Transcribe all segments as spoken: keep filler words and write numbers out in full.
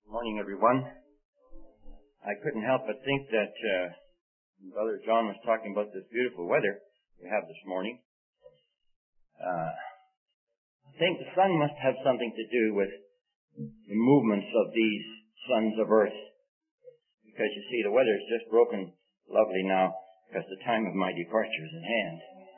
Good morning, everyone. I couldn't help but think that uh, Brother John was talking about this beautiful weather we have this morning. Uh, I think the sun must have something to do with the movements of these sons of earth. Because you see, the weather is just broken lovely now because the time of my departure is in hand.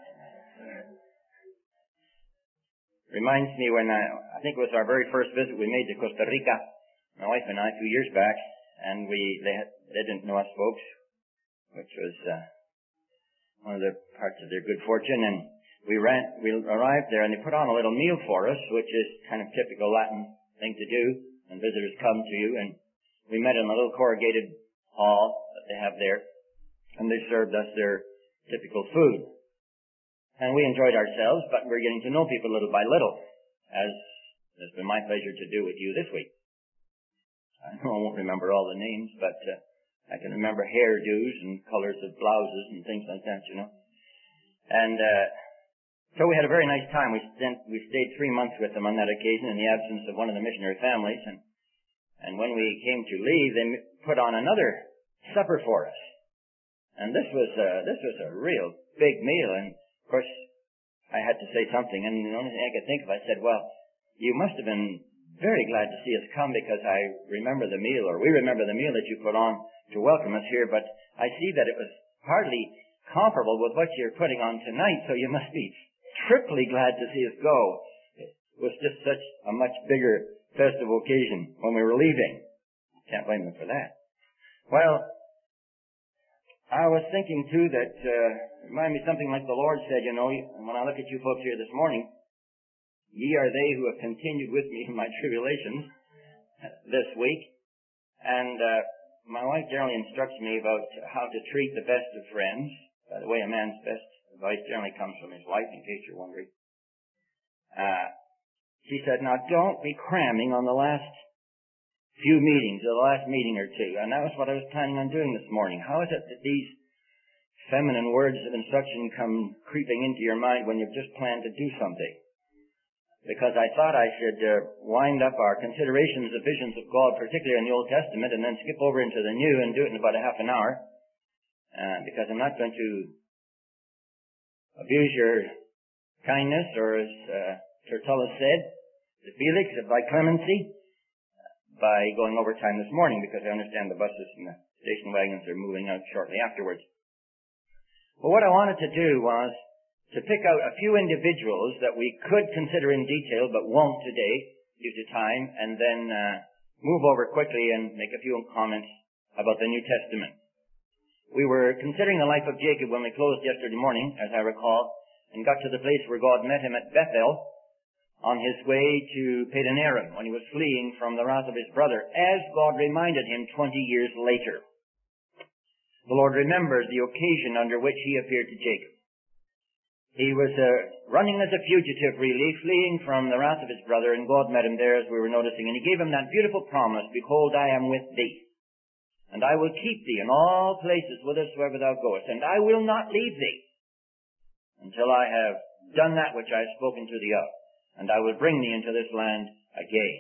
Reminds me when I, I think it was our very first visit we made to Costa Rica, my wife and I, a few years back, and we they, had, they didn't know us folks, which was uh, one of the parts of their good fortune. And we ran, we arrived there, and they put on a little meal for us, which is kind of typical Latin thing to do when visitors come to you. And we met in a little corrugated hall that they have there, and they served us their typical food. And we enjoyed ourselves, but we're getting to know people little by little, as has been my pleasure to do with you this week. I know I won't remember all the names, but uh, I can remember hairdos and colors of blouses and things like that, you know. And uh, so we had a very nice time. We spent, we stayed three months with them on that occasion in the absence of one of the missionary families. And, and when we came to leave, they put on another supper for us. And this was uh, this was a real big meal. And of course, I had to say something, and the only thing I could think of, I said, well, you must have been very glad to see us come because I remember the meal, or we remember the meal that you put on to welcome us here, but I see that it was hardly comparable with what you're putting on tonight, so you must be triply glad to see us go. It was just such a much bigger festive occasion when we were leaving. Can't blame them for that. Well, I was thinking, too, that, uh, remind me something like the Lord said, you know, when I look at you folks here this morning, ye are they who have continued with me in my tribulations this week. And uh, my wife generally instructs me about how to treat the best of friends. By the way, a man's best advice generally comes from his wife, in case you're wondering. Uh, she said, now don't be cramming on the last few meetings, or the last meeting or two. And that was what I was planning on doing this morning. How is it that these feminine words of instruction come creeping into your mind when you've just planned to do something? Because I thought I should uh, wind up our considerations of visions of God, particularly in the Old Testament, and then skip over into the New and do it in about a half an hour. Uh, because I'm not going to abuse your kindness, or as uh, Tertullus said, to Felix, by clemency, by going over time this morning, because I understand the buses and the station wagons are moving out shortly afterwards. But what I wanted to do was to pick out a few individuals that we could consider in detail, but won't today due to time, and then uh, move over quickly and make a few comments about the New Testament. We were considering the life of Jacob when we closed yesterday morning, as I recall, and got to the place where God met him at Bethel on his way to Padan Aram when he was fleeing from the wrath of his brother, as God reminded him twenty years later. The Lord remembered the occasion under which he appeared to Jacob. He was uh, running as a fugitive, really, fleeing from the wrath of his brother, and God met him there, as we were noticing, and he gave him that beautiful promise, behold, I am with thee, and I will keep thee in all places whithersoever thou goest, and I will not leave thee until I have done that which I have spoken to thee of, and I will bring thee into this land again.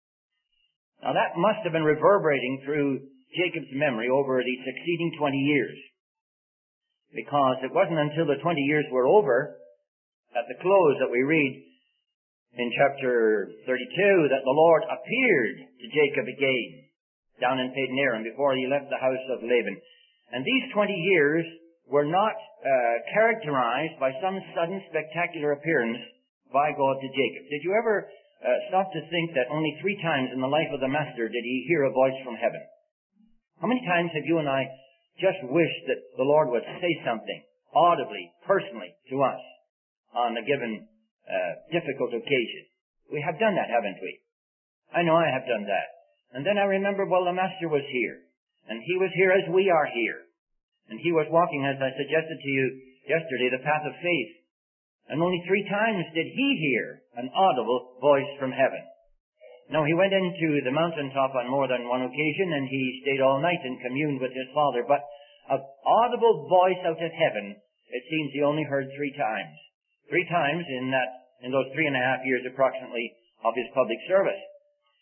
Now that must have been reverberating through Jacob's memory over the succeeding twenty years. Because it wasn't until the twenty years were over, at the close that we read in chapter thirty-two, that the Lord appeared to Jacob again down in Padan Aram before he left the house of Laban. And these twenty years were not uh, characterized by some sudden spectacular appearance by God to Jacob. Did you ever uh, stop to think that only three times in the life of the Master did he hear a voice from heaven? How many times have you and I just wished that the Lord would say something audibly, personally to us on a given uh, difficult occasion? We have done that, haven't we? I know I have done that. And then I remember, well, the Master was here, and he was here as we are here, and he was walking, as I suggested to you yesterday, the path of faith. And only three times did he hear an audible voice from heaven. No, he went into the mountaintop on more than one occasion, and he stayed all night and communed with his Father. But an audible voice out of heaven, it seems he only heard three times. Three times in that, in those three and a half years approximately of his public service.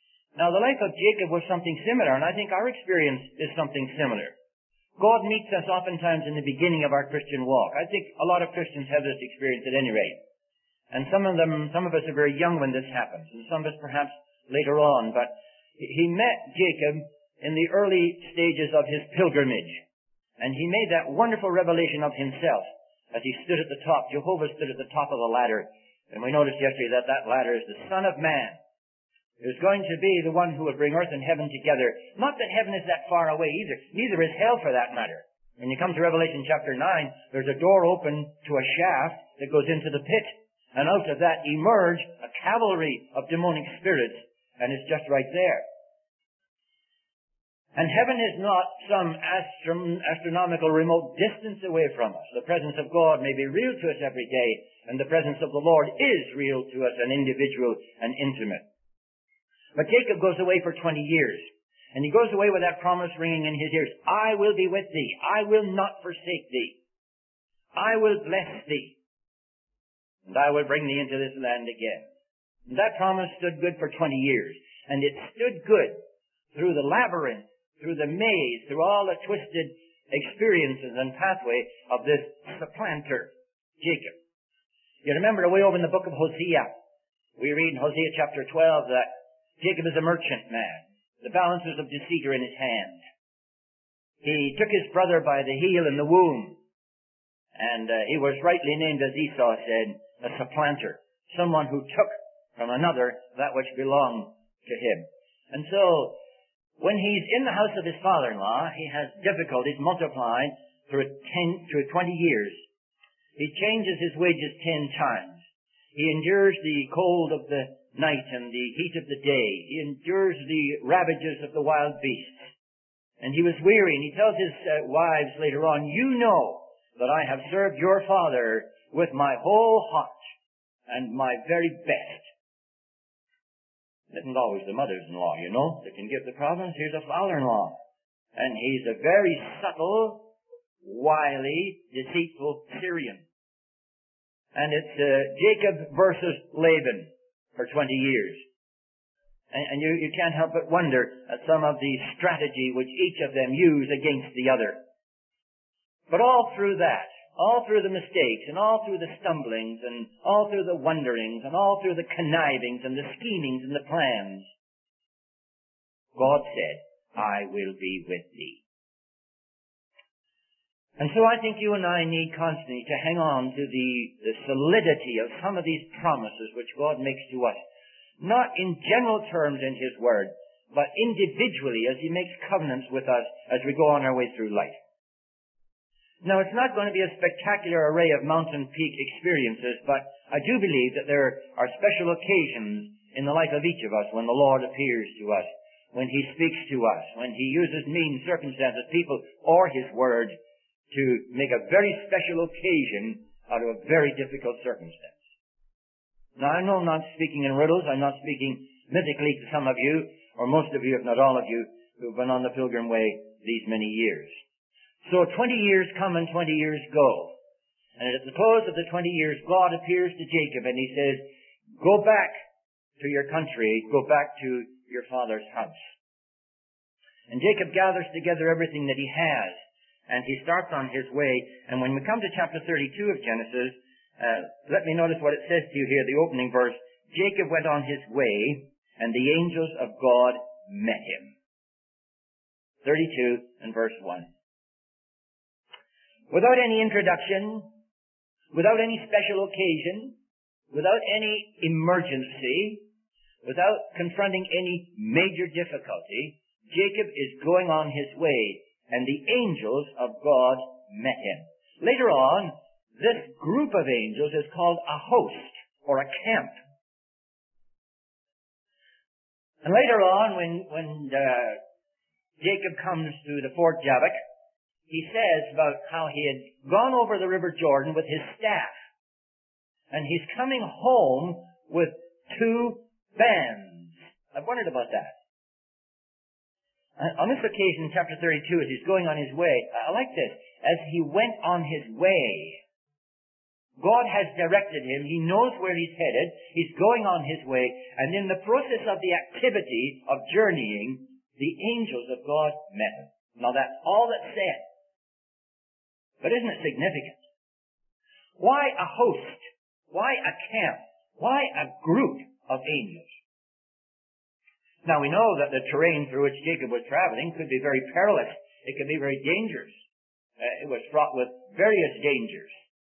Now, the life of Jacob was something similar, and I think our experience is something similar. God meets us oftentimes in the beginning of our Christian walk. I think a lot of Christians have this experience at any rate. And some of them, some of us are very young when this happens, and some of us perhaps later on. But he met Jacob in the early stages of his pilgrimage. And he made that wonderful revelation of himself as he stood at the top. Jehovah stood at the top of the ladder. And we noticed yesterday that that ladder is the Son of Man. Is going to be the one who will bring earth and heaven together. Not that heaven is that far away either. Neither is hell for that matter. When you come to Revelation chapter nine, there's a door open to a shaft that goes into the pit. And out of that emerge a cavalry of demonic spirits. And it's just right there. And heaven is not some astrom- astronomical remote distance away from us. The presence of God may be real to us every day. And the presence of the Lord is real to us and individual and intimate. But Jacob goes away for twenty years. And he goes away with that promise ringing in his ears. I will be with thee. I will not forsake thee. I will bless thee. And I will bring thee into this land again. And that promise stood good for twenty years. And it stood good through the labyrinth, through the maze, through all the twisted experiences and pathway of this supplanter, Jacob. You remember away over in the book of Hosea. We read in Hosea chapter twelve that Jacob is a merchant man. The balances of deceit are in his hand. He took his brother by the heel in the womb. And uh, he was rightly named, as Esau said, a supplanter. Someone who took from another that which belonged to him. And so, when he's in the house of his father-in-law, he has difficulties multiplied through ten, through twenty years. He changes his wages ten times. He endures the cold of the night and the heat of the day. He endures the ravages of the wild beasts. And he was weary, and he tells his uh, wives later on, you know that I have served your father with my whole heart and my very best. It isn't always the mothers-in-law, you know, that can give the province. Here's a father-in-law. And he's a very subtle, wily, deceitful Syrian. And it's uh, Jacob versus Laban for twenty years. And, and you, you can't help but wonder at some of the strategy which each of them use against the other. But all through that, all through the mistakes, and all through the stumblings, and all through the wonderings, and all through the connivings, and the schemings, and the plans, God said, I will be with thee. And so I think you and I need constantly to hang on to the, the solidity of some of these promises which God makes to us. Not in general terms in His Word, but individually as He makes covenants with us as we go on our way through life. Now, it's not going to be a spectacular array of mountain peak experiences, but I do believe that there are special occasions in the life of each of us when the Lord appears to us, when He speaks to us, when He uses means, circumstances, people, or His Word to make a very special occasion out of a very difficult circumstance. Now, I know I'm not speaking in riddles. I'm not speaking mythically to some of you, or most of you, if not all of you, who've been on the pilgrim way these many years. So twenty years come and twenty years go. And at the close of the twenty years, God appears to Jacob and He says, go back to your country, go back to your father's house. And Jacob gathers together everything that he has, and he starts on his way. And when we come to chapter thirty-two of Genesis, uh, let me notice what it says to you here, the opening verse. Jacob went on his way, and the angels of God met him. thirty-two and verse one. Without any introduction, without any special occasion, without any emergency, without confronting any major difficulty, Jacob is going on his way, and the angels of God met him. Later on, this group of angels is called a host, or a camp. And later on, when, when uh, Jacob comes to the Fort Jabbok, he says about how he had gone over the River Jordan with his staff. And he's coming home with two bands. I've wondered about that. On this occasion, chapter thirty-two, as he's going on his way, I like this. As he went on his way. God has directed him. He knows where he's headed. He's going on his way. And in the process of the activity of journeying, the angels of God met him. Now that's all that's said. But isn't it significant? Why a host? Why a camp? Why a group of angels? Now we know that the terrain through which Jacob was traveling could be very perilous. It could be very dangerous. Uh, it was fraught with various dangers.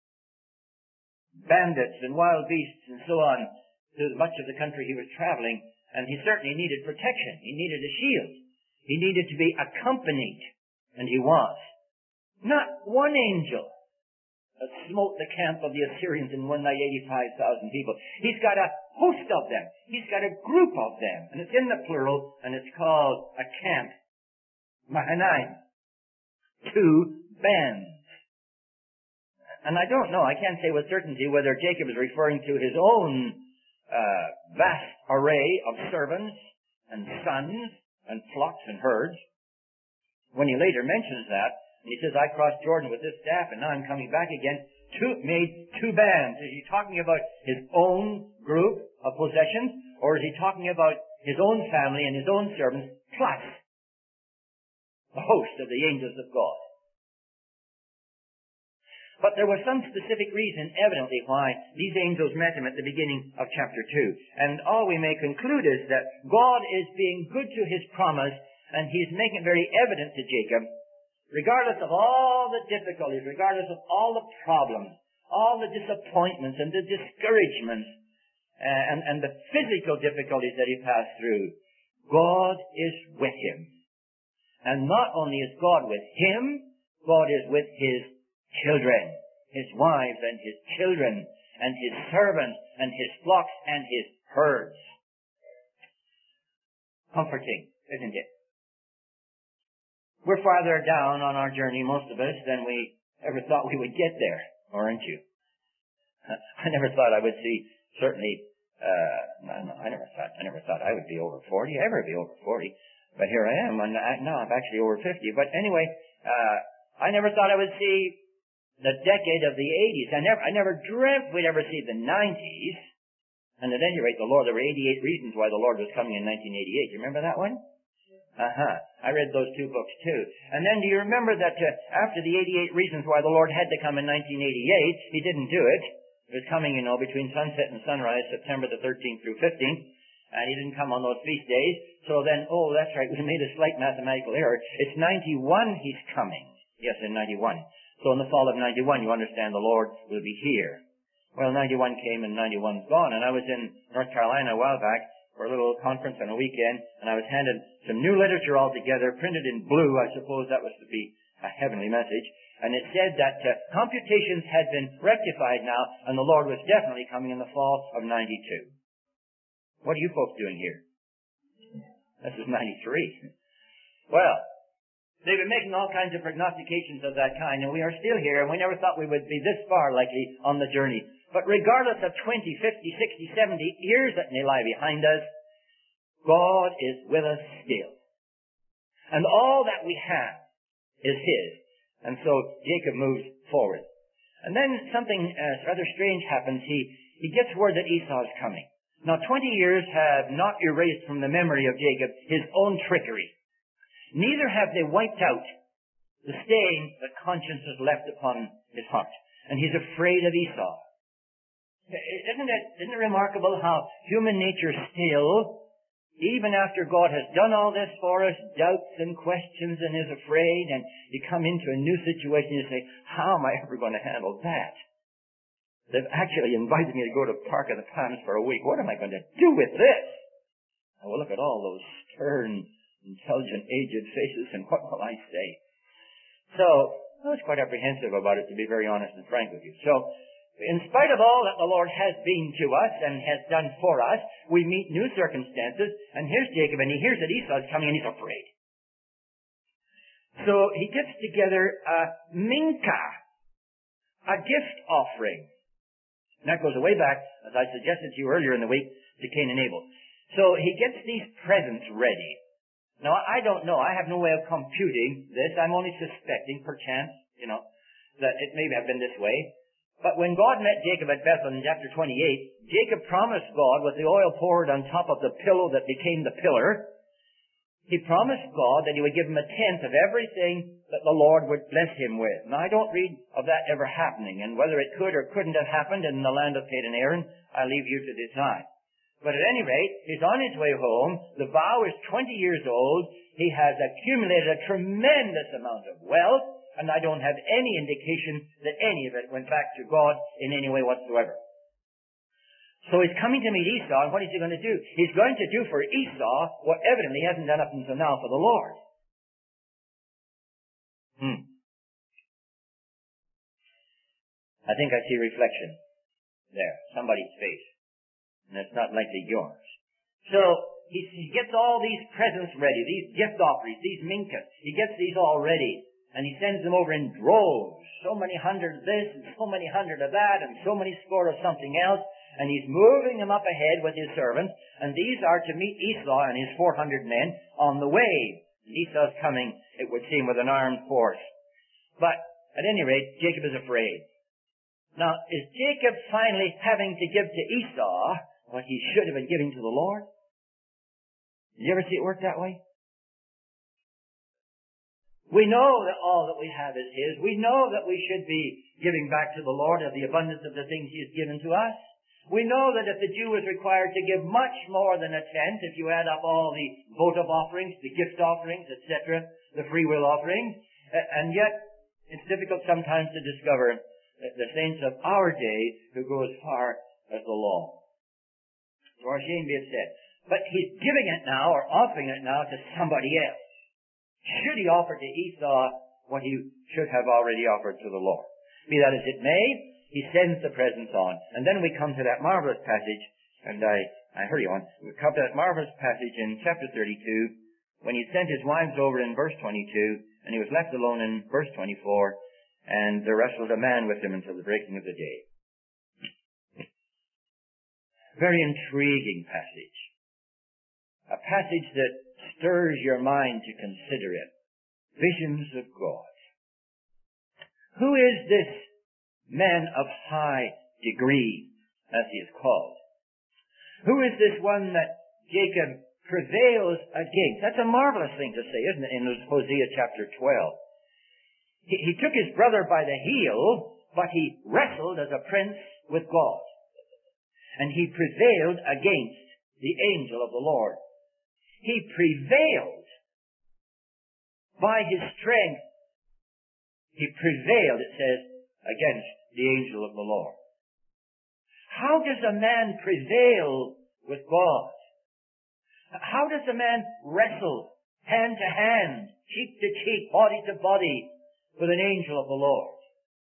Bandits and wild beasts and so on through much of the country he was traveling, and he certainly needed protection. He needed a shield. He needed to be accompanied, and he was. Not one angel smote the camp of the Assyrians in one night, eighty-five thousand people. He's got a host of them. He's got a group of them, and it's in the plural, and it's called a camp. Mahanaim. Two bands. And I don't know, I can't say with certainty whether Jacob is referring to his own uh, vast array of servants and sons and flocks and herds. When he later mentions that, and he says, I crossed Jordan with this staff and now I'm coming back again, two, made two bands. Is he talking about his own group of possessions, or is he talking about his own family and his own servants, plus the host of the angels of God? But there was some specific reason, evidently, why these angels met him at the beginning of chapter two. And all we may conclude is that God is being good to his promise, and he's making it very evident to Jacob, regardless of all the difficulties, regardless of all the problems, all the disappointments and the discouragements, uh, and, and the physical difficulties that he passed through, God is with him. And not only is God with him, God is with his children, his wives and his children, and his servants, and his flocks, and his herds. Comforting, isn't it? We're farther down on our journey, most of us, than we ever thought we would get there, aren't you? I never thought I would see, certainly, uh, no, no, I never thought, I never thought I would be over forty, ever be over forty, but here I am, and I, no, I'm actually over fifty, but anyway, uh, I never thought I would see the decade of the eighties. I never, I never dreamt we'd ever see the nineties. And at any rate, the Lord, there were eighty-eight reasons why the Lord was coming in nineteen eighty-eight. You remember that one? Uh-huh. I read those two books too. And then do you remember that uh, after the eighty-eight reasons why the Lord had to come in nineteen eighty-eight, he didn't do it. It was coming, you know, between sunset and sunrise, September the thirteenth through fifteenth. And he didn't come on those feast days. So then, oh, that's right, we made a slight mathematical error. It's ninety-one he's coming. Yes, in ninety-one. So in the fall of ninety-one, you understand the Lord will be here. Well, ninety-one came and ninety-one's gone. And I was in North Carolina a while back for a little conference on a weekend, and I was handed some new literature altogether, printed in blue. I suppose that was to be a heavenly message. And it said that uh, computations had been rectified now, and the Lord was definitely coming in the fall of ninety-two. What are you folks doing here? This is ninety-three. Well, they've been making all kinds of prognostications of that kind, and we are still here, and we never thought we would be this far likely on the journey. But regardless of twenty, fifty, sixty, seventy years that may lie behind us, God is with us still. And all that we have is his. And so Jacob moves forward. And then something uh, rather strange happens. He, he gets word that Esau is coming. Now, twenty years have not erased from the memory of Jacob his own trickery. Neither have they wiped out the stain that conscience has left upon his heart. And he's afraid of Esau. Isn't it, isn't it remarkable how human nature still, even after God has done all this for us, doubts and questions and is afraid, and you come into a new situation and you say, how am I ever going to handle that? They've actually invited me to go to Park of the Palms for a week. What am I going to do with this? I will look at all those stern, intelligent, aged faces, and what will I say? So, I was quite apprehensive about it, to be very honest and frank with you. So, in spite of all that the Lord has been to us and has done for us, we meet new circumstances, and here's Jacob, and he hears that Esau's coming, and he's afraid. So, he gets together a minka, a gift offering. And that goes way back, as I suggested to you earlier in the week, to Cain and Abel. So, he gets these presents ready. Now, I don't know. I have no way of computing this. I'm only suspecting, perchance, you know, that it may have been this way. But when God met Jacob at Bethel in chapter twenty-eight, Jacob promised God, with the oil poured on top of the pillow that became the pillar, he promised God that he would give him a tenth of everything that the Lord would bless him with. Now, I don't read of that ever happening, and whether it could or couldn't have happened in the land of Pad and Aram, I leave you to decide. But at any rate, he's on his way home. The vow is twenty years old. He has accumulated a tremendous amount of wealth, and I don't have any indication that any of it went back to God in any way whatsoever. So he's coming to meet Esau, and what is he going to do? He's going to do for Esau what evidently he hasn't done up until now for the Lord. Hmm. I think I see reflection there, somebody's face. And it's not likely yours. So he, he gets all these presents ready, these gift offerings, these minkas. He gets these all ready, and he sends them over in droves. So many hundred of this, and so many hundred of that, and so many score of something else. And he's moving them up ahead with his servants, and these are to meet Esau and his four hundred men on the way. And Esau's coming, it would seem, with an armed force. But, at any rate, Jacob is afraid. Now, is Jacob finally having to give to Esau what he should have been giving to the Lord? Did you ever see it work that way? We know that all that we have is his. We know that we should be giving back to the Lord of the abundance of the things he has given to us. We know that if the Jew was required to give much more than a tenth, if you add up all the votive offerings, the gift offerings, et cetera, the free will offerings, and yet it's difficult sometimes to discover the saints of our day who go as far as the law. So our shame be it said. But he's giving it now, or offering it now, to somebody else. Should he offer to Esau what he should have already offered to the Lord? Be that as it may, he sends the presents on. And then we come to that marvelous passage, and I, I hurry on. We come to that marvelous passage in chapter thirty-two, when he sent his wives over in verse twenty-two, and he was left alone in verse twenty-four, and there wrestled a man with him until the breaking of the day. Very intriguing passage. A passage that stirs your mind to consider it. Visions of God. Who is this man of high degree, as he is called? Who is this one that Jacob prevails against? That's a marvelous thing to say, isn't it, in Hosea chapter twelve. He, he took his brother by the heel, but he wrestled as a prince with God. And he prevailed against the angel of the Lord. He prevailed by his strength. He prevailed, it says, against the angel of the Lord. How does a man prevail with God? How does a man wrestle hand to hand, cheek to cheek, body to body with an angel of the Lord?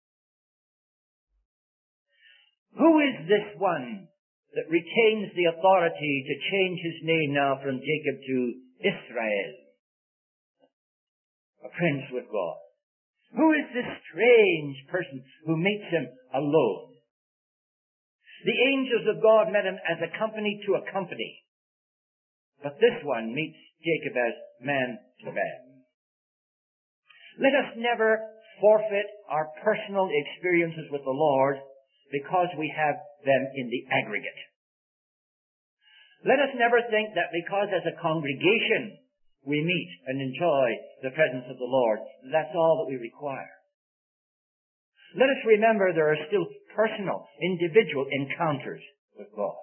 Who is this one that retains the authority to change his name now from Jacob to Israel? A prince with God. Who is this strange person who meets him alone? The angels of God met him as a company to a company. But this one meets Jacob as man to man. Let us never forfeit our personal experiences with the Lord because we have them in the aggregate. Let us never think that because as a congregation we meet and enjoy the presence of the Lord, that's all that we require. Let us remember there are still personal, individual encounters with God.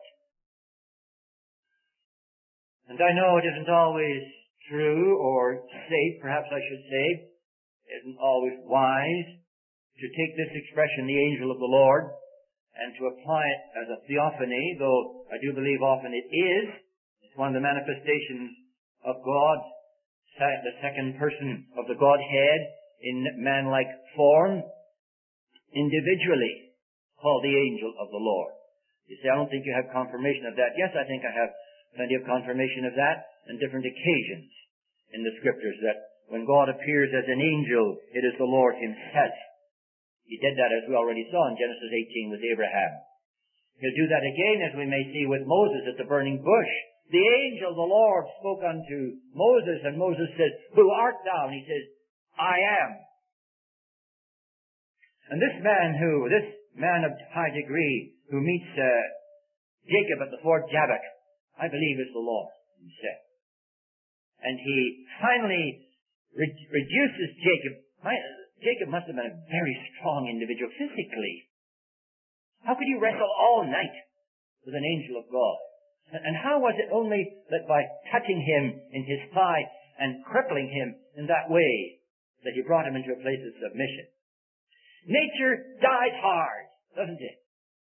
And I know it isn't always true or safe, perhaps I should say, isn't always wise to take this expression, the angel of the Lord, and to apply it as a theophany, though I do believe often it is. It's one of the manifestations of God, the second person of the Godhead in man-like form, individually called the angel of the Lord. You say, I don't think you have confirmation of that. Yes, I think I have plenty of confirmation of that on different occasions in the Scriptures, that when God appears as an angel, it is the Lord himself. He did that, as we already saw in Genesis eighteen with Abraham. He'll do that again, as we may see with Moses at the burning bush. The angel of the Lord spoke unto Moses, and Moses says, Who art thou? And he says, I am. And this man who, this man of high degree, who meets uh, Jacob at the ford Jabbok, I believe is the Lord himself. And he finally re- reduces Jacob. My, Jacob must have been a very strong individual physically. How could he wrestle all night with an angel of God? And how was it only that by touching him in his thigh and crippling him in that way that he brought him into a place of submission? Nature dies hard, doesn't it?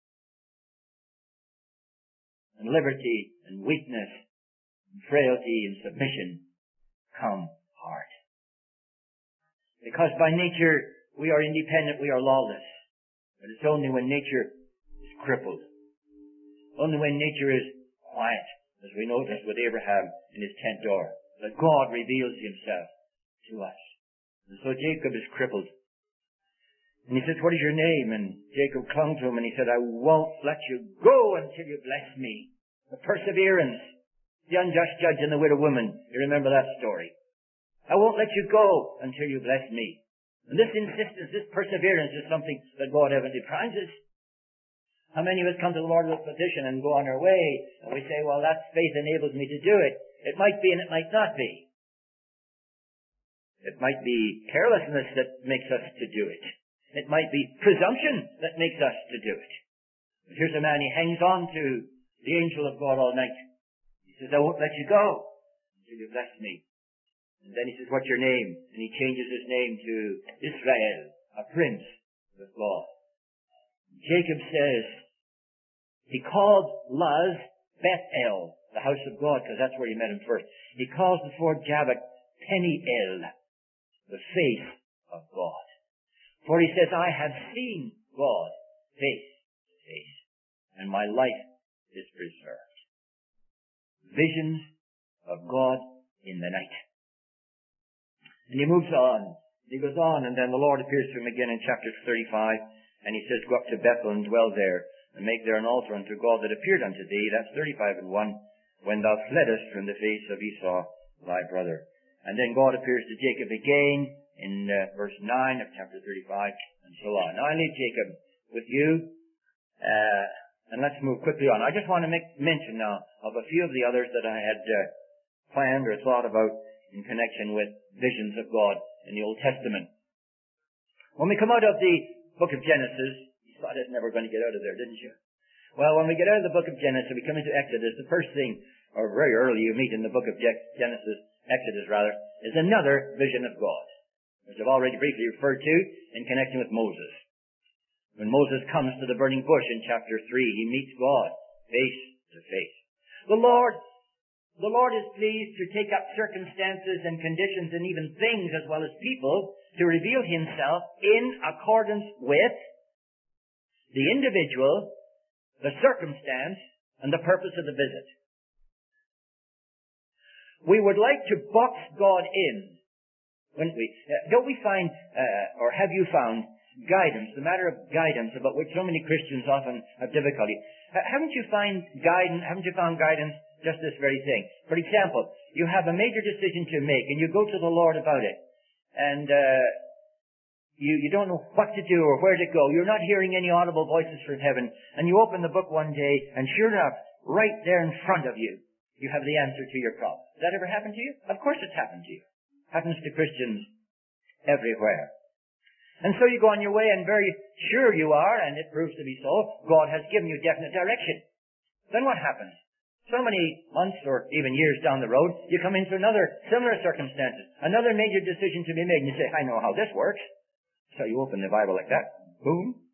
And liberty and weakness and frailty and submission come hard. Because by nature we are independent, we are lawless. But it's only when nature is crippled, only when nature is quiet, as we noticed with Abraham in his tent door, that God reveals himself to us. And so Jacob is crippled. And he says, what is your name? And Jacob clung to him and he said, I won't let you go until you bless me. The perseverance, the unjust judge and the widow woman. You remember that story. I won't let you go until you bless me. And this insistence, this perseverance is something that God evidently prizes. How many of us come to the Lord with a petition and go on our way and we say, well, that faith enables me to do it. It might be and it might not be. It might be carelessness that makes us to do it. It might be presumption that makes us to do it. But here's a man, he hangs on to the angel of God all night. He says, I won't let you go until you bless me. And then he says, what's your name? And he changes his name to Israel, a prince of God. Jacob says, he called Luz Bethel, the house of God, because that's where he met him first. He calls the ford Jabbok Peniel, the face of God. For he says, I have seen God face to face, and my life is preserved. Visions of God in the night. And he moves on. He goes on, and then the Lord appears to him again in chapter thirty-five, and he says, go up to Bethel and dwell there, and make there an altar unto God that appeared unto thee. That's thirty-five and one, when thou fleddest from the face of Esau, thy brother. And then God appears to Jacob again in uh, verse nine of chapter thirty-five, and so on. Now I leave Jacob with you, uh, and let's move quickly on. I just want to make mention now of a few of the others that I had uh, planned or thought about in connection with visions of God in the Old Testament. When we come out of the book of Genesis, you thought I was never going to get out of there, didn't you? Well, when we get out of the book of Genesis, we come into Exodus, the first thing, or very early you meet in the book of Genesis, Exodus rather, is another vision of God, which I've already briefly referred to in connection with Moses. When Moses comes to the burning bush in chapter three, he meets God face to face. The Lord, the Lord is pleased to take up circumstances and conditions and even things as well as people to reveal himself in accordance with the individual, the circumstance, and the purpose of the visit. We would like to box God in, wouldn't we? Uh, don't we find, uh, or have you found, guidance, the matter of guidance about which so many Christians often have difficulty. Uh, haven't you find guidance, haven't you found guidance just this very thing? For example, you have a major decision to make and you go to the Lord about it. And, uh, you, you don't know what to do or where to go. You're not hearing any audible voices from heaven. And you open the book one day and sure enough, right there in front of you, you have the answer to your problem. Has that ever happened to you? Of course it's happened to you. Happens to Christians everywhere. And so you go on your way and very sure you are, and it proves to be so, God has given you definite direction. Then what happens? So many months or even years down the road, you come into another similar circumstances, another major decision to be made, and you say, I know how this works. So you open the Bible like that, boom,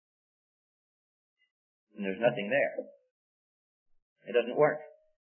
and there's nothing there. It doesn't work.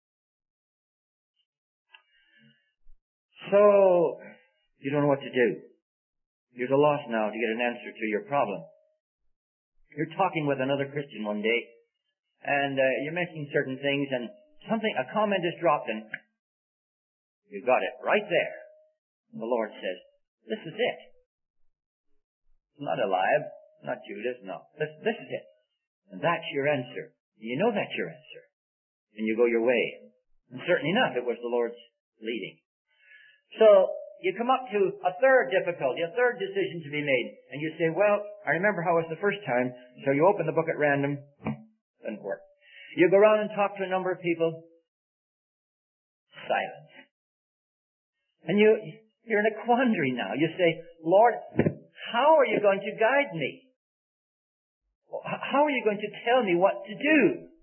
So, you don't know what to do. You're at a loss now to get an answer to your problem. You're talking with another Christian one day, and uh, you're mentioning certain things, and something, a comment is dropped, and you got it right there. And the Lord says, this is it. Not Eliab, not Judas, no. This, this is it. And that's your answer. You know that's your answer. And you go your way. And certainly enough, it was the Lord's leading. So, you come up to a third difficulty, a third decision to be made, and you say, well, I remember how it was the first time, so you open the book at random, doesn't work. You go around and talk to a number of people, silence. And you, you're in a quandary now. You say, Lord, how are you going to guide me? How are you going to tell me what to do?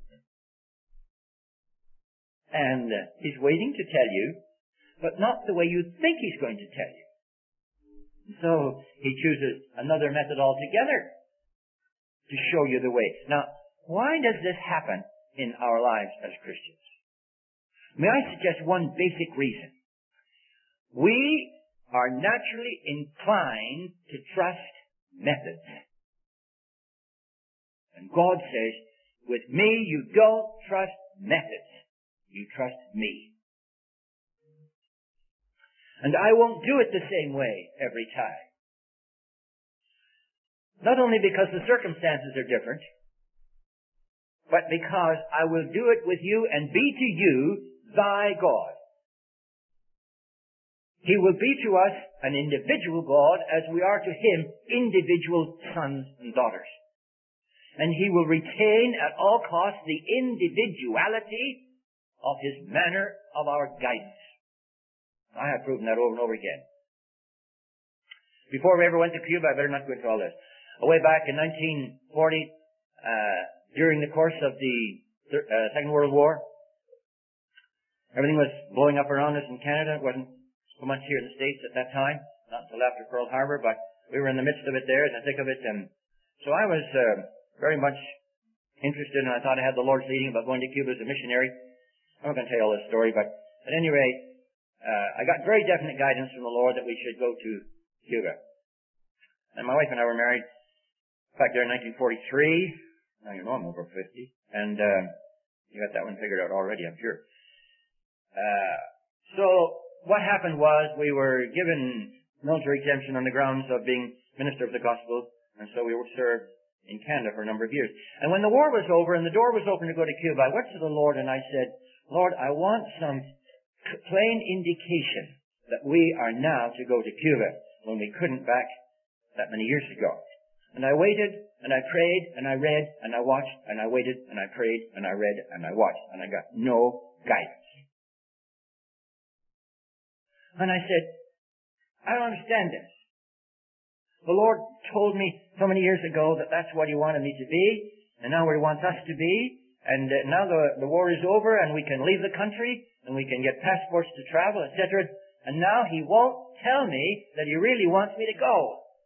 And uh, he's waiting to tell you, but not the way you think he's going to tell you. So he chooses another method altogether to show you the way. Now, why does this happen in our lives as Christians? May I suggest one basic reason? We are naturally inclined to trust methods. And God says, with me you don't trust methods. You trust me. And I won't do it the same way every time. Not only because the circumstances are different, but because I will do it with you and be to you thy God. He will be to us an individual God as we are to him individual sons and daughters. And he will retain at all costs the individuality of his manner of our guidance. I have proven that over and over again. Before we ever went to Cuba, I better not go into all this. Way back in nineteen forty, uh, during the course of the uh, Second World War, everything was blowing up around us in Canada. It wasn't so much here in the States at that time, not until after Pearl Harbor, but we were in the midst of it there, in the thick of it, and so I was uh, very much interested, and I thought I had the Lord's leading about going to Cuba as a missionary. I'm not going to tell you all this story, but at any rate, uh, I got very definite guidance from the Lord that we should go to Cuba. And my wife and I were married back there in nineteen forty-three. Now you know I'm over fifty. And uh, you got that one figured out already, I'm sure. Uh, so what happened was we were given military exemption on the grounds of being minister of the gospel, and so we were served in Canada for a number of years. And when the war was over and the door was open to go to Cuba, I went to the Lord and I said, Lord, I want some plain indication that we are now to go to Cuba when we couldn't back that many years ago. And I waited and I prayed and I read and I watched and I waited and I prayed and I read and I watched and I got no guidance. And I said, I don't understand this. The Lord told me so many years ago that that's what he wanted me to be, and now where he wants us to be, and uh, now the, the war is over and we can leave the country and we can get passports to travel, et cetera. And now he won't tell me that he really wants me to go.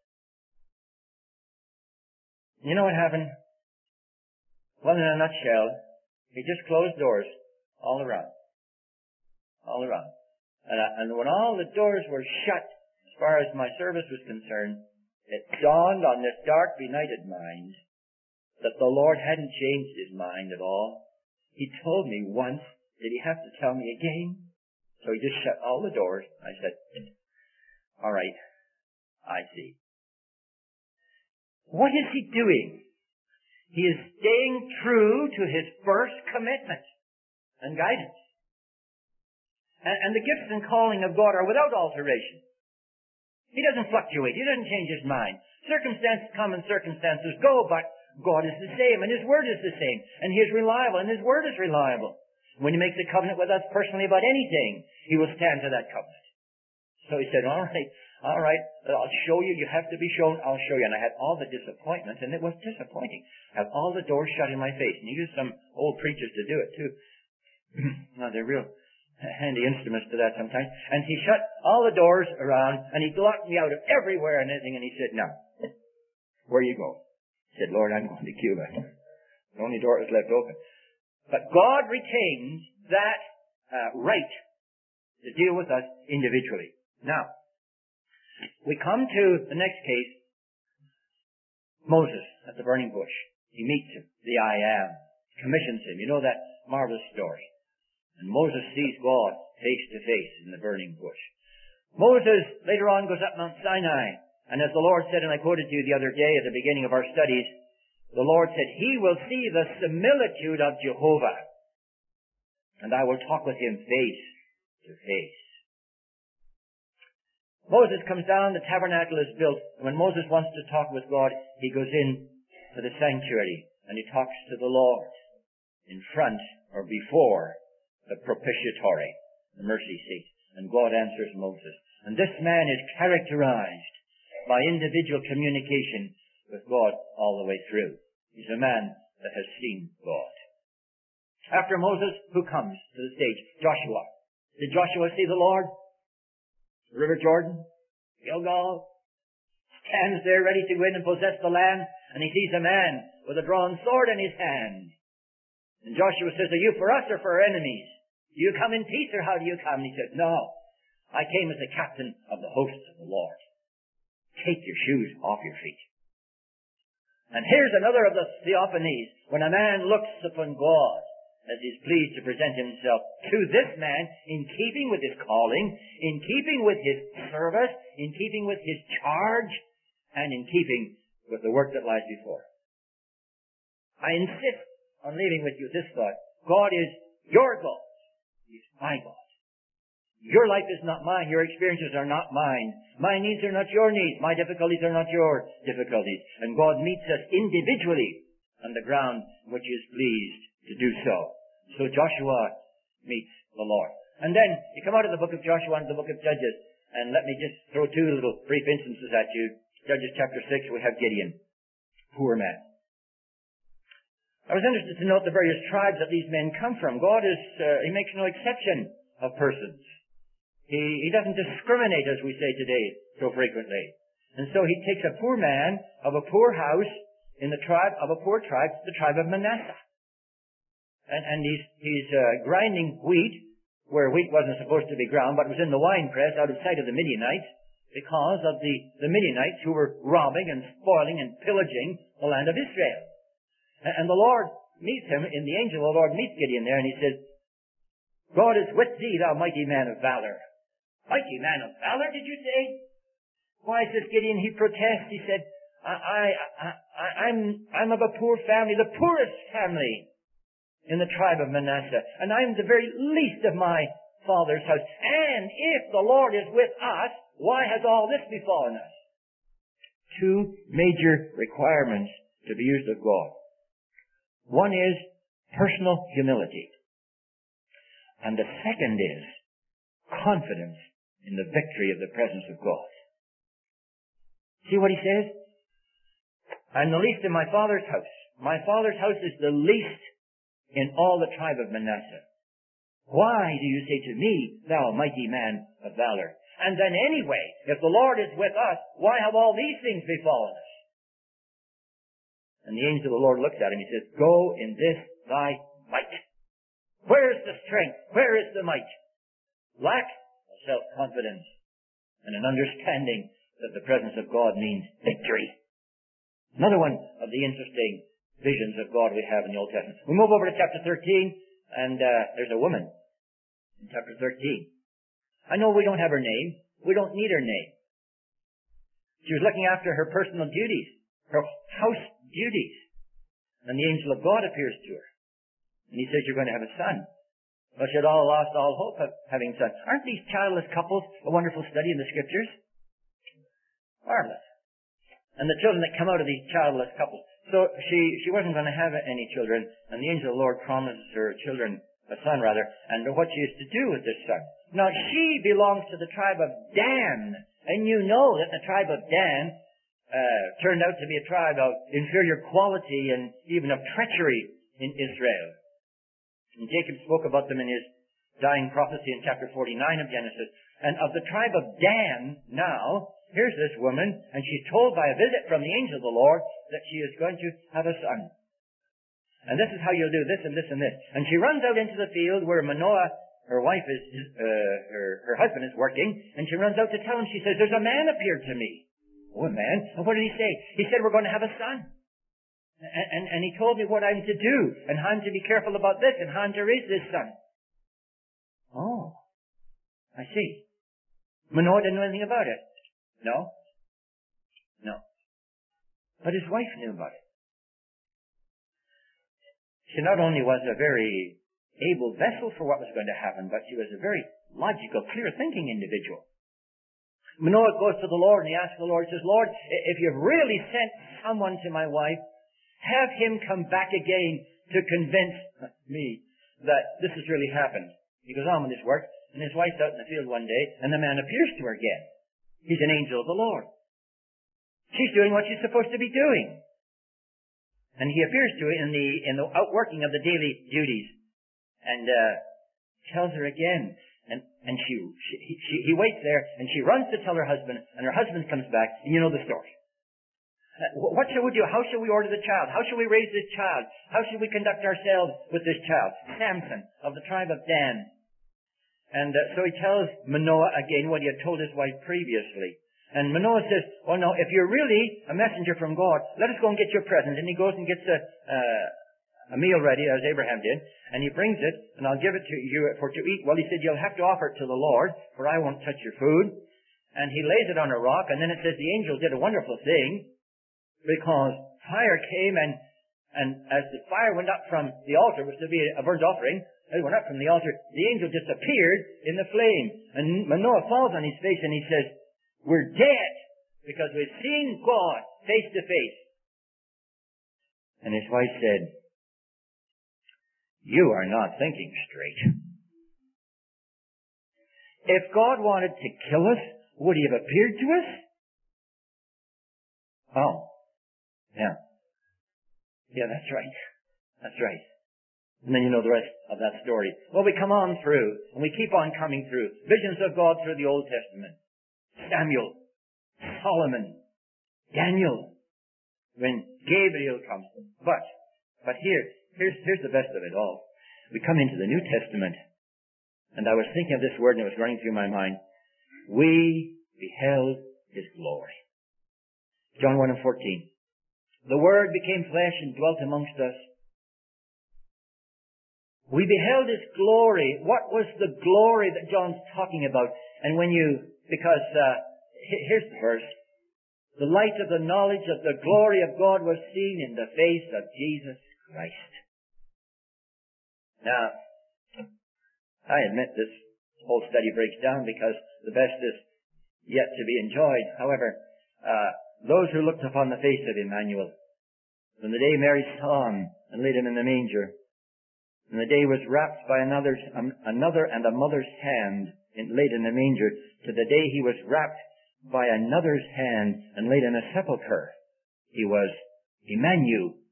You know what happened? Well, in a nutshell, he just closed doors all around. All around. And, uh, and when all the doors were shut, as far as my service was concerned, it dawned on this dark, benighted mind that the Lord hadn't changed his mind at all. He told me once. Did he have to tell me again? So he just shut all the doors. I said, all right, I see. What is he doing? He is staying true to his first commitment and guidance. And, and the gifts and calling of God are without alteration. He doesn't fluctuate. He doesn't change his mind. Circumstances come and circumstances go, but God is the same, and his word is the same, and he is reliable, and his word is reliable. When he makes a covenant with us personally about anything, he will stand to that covenant. So he said, all right, all right, I'll show you. You have to be shown. I'll show you. And I had all the disappointment, and it was disappointing. I had all the doors shut in my face. And he used some old preachers to do it, too. No, they're real handy instruments to that sometimes. And he shut all the doors around, and he blocked me out of everywhere and everything, and he said, now, where you go? I said, Lord, I'm going to Cuba. The only door was left open. But God retains that uh, right to deal with us individually. Now, we come to the next case, Moses at the burning bush. He meets him, the I Am, commissions him. You know that marvelous story. And Moses sees God face to face in the burning bush. Moses later on goes up Mount Sinai, and as the Lord said, and I quoted to you the other day at the beginning of our studies, the Lord said, he will see the similitude of Jehovah, and I will talk with him face to face. Moses comes down, the tabernacle is built. And when Moses wants to talk with God, he goes in to the sanctuary and he talks to the Lord in front or before the propitiatory, the mercy seat. And God answers Moses. And this man is characterized by individual communication with God all the way through. He's a man that has seen God. After Moses, who comes to the stage? Joshua. Did Joshua see the Lord? The River Jordan? Gilgal? Stands there ready to go in and possess the land, and he sees a man with a drawn sword in his hand. And Joshua says, are you for us or for our enemies? Do you come in peace or how do you come? And he said, no, I came as the captain of the hosts of the Lord. Take your shoes off your feet. And here's another of the theophanies, when a man looks upon God as he's pleased to present himself to this man in keeping with his calling, in keeping with his service, in keeping with his charge, and in keeping with the work that lies before. I insist on leaving with you this thought. God is your God. He's my God. Your life is not mine. Your experiences are not mine. My needs are not your needs. My difficulties are not your difficulties. And God meets us individually on the ground which is pleased to do so. So Joshua meets the Lord. And then you come out of the book of Joshua and the book of Judges, and let me just throw two little brief instances at you. Judges chapter six, we have Gideon. Poor man. I was interested to note the various tribes that these men come from. God is, uh, He makes no exception of persons. He, he doesn't discriminate, as we say today so frequently. And so he takes a poor man of a poor house in the tribe of a poor tribe, the tribe of Manasseh. And, and he's, he's uh, grinding wheat where wheat wasn't supposed to be ground, but was in the winepress out of sight of the Midianites because of the, the Midianites who were robbing and spoiling and pillaging the land of Israel. And, and the Lord meets him, and the angel of the Lord meets Gideon there, and he says, God is with thee, thou mighty man of valor. Mighty man of valor, did you say? Why, says Gideon, he protests. He said, I, I, I, I'm, I'm of a poor family, the poorest family in the tribe of Manasseh, and I'm the very least of my father's house. And if the Lord is with us, why has all this befallen us? Two major requirements to be used of God. One is personal humility. And the second is confidence in the victory of the presence of God. See what he says? I'm the least in my father's house. My father's house is the least in all the tribe of Manasseh. Why do you say to me, thou mighty man of valor? And then anyway, if the Lord is with us, why have all these things befallen us? And the angel of the Lord looks at him. He says, go in this thy might. Where is the strength? Where is the might? Lack of self-confidence and an understanding that the presence of God means victory. Another one of the interesting visions of God we have in the Old Testament. We move over to chapter thirteen, and uh, there's a woman in chapter thirteen. I know we don't have her name. We don't need her name. She was looking after her personal duties, her house duties. And the angel of God appears to her. And he says, you're going to have a son. Well, she had all lost all hope of having a son. Aren't these childless couples a wonderful study in the Scriptures? Marvelous. And the children that come out of these childless couples. So she, she wasn't going to have any children, and the angel of the Lord promises her children, a son rather, and what she is to do with this son. Now she belongs to the tribe of Dan, and you know that the tribe of Dan uh, turned out to be a tribe of inferior quality and even of treachery in Israel. And Jacob spoke about them in his dying prophecy in chapter forty-nine of Genesis. And of the tribe of Dan now, here's this woman, and she's told by a visit from the angel of the Lord that she is going to have a son. And this is how you'll do this and this and this. And she runs out into the field where Manoah, her wife is, uh, her, her husband is working, and she runs out to tell him. She says, there's a man appeared to me. Oh, a man? And what did he say? He said, we're going to have a son. And, and, and he told me what I'm to do, and how I'm to be careful about this, and how I'm to raise this son. Oh, I see. Manoah didn't know anything about it. No? No. But his wife knew about it. She not only was a very able vessel for what was going to happen, but she was a very logical, clear-thinking individual. Manoah goes to the Lord and he asks the Lord, he says, Lord, if you've really sent someone to my wife, have him come back again to convince me that this has really happened. He goes on with his work, and his wife's out in the field one day, and the man appears to her again. He's an angel of the Lord. She's doing what she's supposed to be doing. And he appears to her in the in the outworking of the daily duties, and uh, tells her again. And and she, she she he waits there, and she runs to tell her husband, and her husband comes back, and you know the story. Uh, what shall we do? How shall we order the child? How shall we raise this child? How shall we conduct ourselves with this child? Samson of the tribe of Dan. And uh, so he tells Manoah again what he had told his wife previously. And Manoah says, oh no, if you're really a messenger from God, let us go and get your present. And he goes and gets a, uh, a meal ready, as Abraham did, and he brings it, and I'll give it to you for to eat. Well, he said, you'll have to offer it to the Lord, for I won't touch your food. And he lays it on a rock, and then it says the angel did a wonderful thing, because fire came, and, and as the fire went up from the altar, was to be a burnt offering, it went up from the altar, the angel disappeared in the flame. And Manoah falls on his face, and he says, we're dead, because we've seen God face to face. And his wife said, you are not thinking straight. If God wanted to kill us, would he have appeared to us? Oh, yeah. Yeah, that's right. That's right. And then you know the rest of that story. Well, we come on through, and we keep on coming through. Visions of God through the Old Testament. Samuel, Solomon, Daniel, when Gabriel comes. But, but here, here's, here's the best of it all. We come into the New Testament, and I was thinking of this word, and it was running through my mind. We beheld his glory. John one and fourteen. The Word became flesh and dwelt amongst us. We beheld his glory. What was the glory that John's talking about? And when you, because, uh, here's the verse. The light of the knowledge of the glory of God was seen in the face of Jesus Christ. Now, I admit this whole study breaks down because the best is yet to be enjoyed. However, uh, those who looked upon the face of Emmanuel, when the day Mary saw him and laid him in the manger, and the day was wrapped by another's, um, another and a mother's hand and laid in the manger, to the day he was wrapped by another's hand and laid in a sepulchre, he was Emmanuel.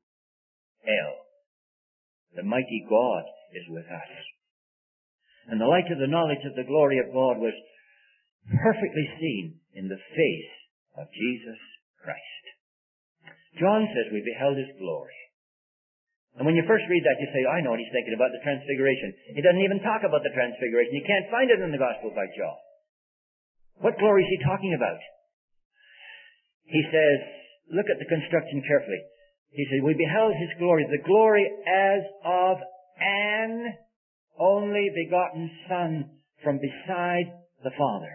The mighty God is with us. And the light of the knowledge of the glory of God was perfectly seen in the face of Jesus Christ. John says we beheld his glory. And when you first read that, you say, I know what he's thinking about, the transfiguration. He doesn't even talk about the transfiguration. You can't find it in the Gospel by John. What glory is he talking about? He says, look at the construction carefully. He said, we beheld his glory, the glory as of an only begotten Son from beside the Father.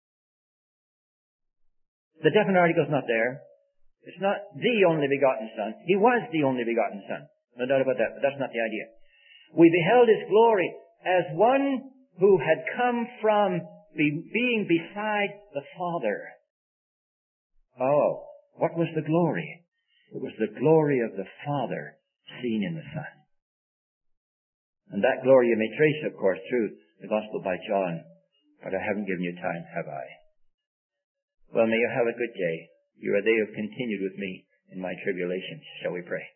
The definite article's not there. It's not the only begotten Son. He was the only begotten Son. No doubt about that, but that's not the idea. We beheld his glory as one who had come from be, being beside the Father. Oh, what was the glory? It was the glory of the Father seen in the Son. And that glory you may trace, of course, through the Gospel by John. But I haven't given you time, have I? Well, may you have a good day. You are they who have continued with me in my tribulations. Shall we pray?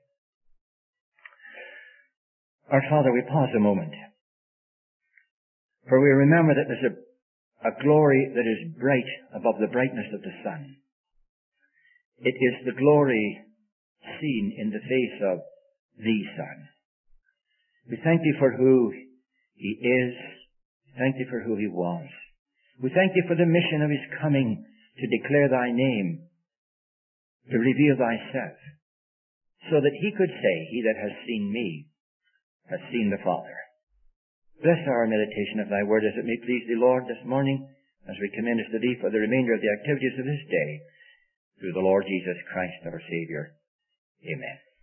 Our Father, we pause a moment. For we remember that there's a, a glory that is bright above the brightness of the sun. It is the glory seen in the face of the Son. We thank Thee for who He is. Thank Thee for who He was. We thank Thee for the mission of His coming to declare Thy name, to reveal Thyself, so that He could say, He that has seen me has seen the Father. Bless our meditation of Thy word as it may please Thee, Lord, this morning, as we commend us to Thee for the remainder of the activities of this day, through the Lord Jesus Christ, our Savior. Amen.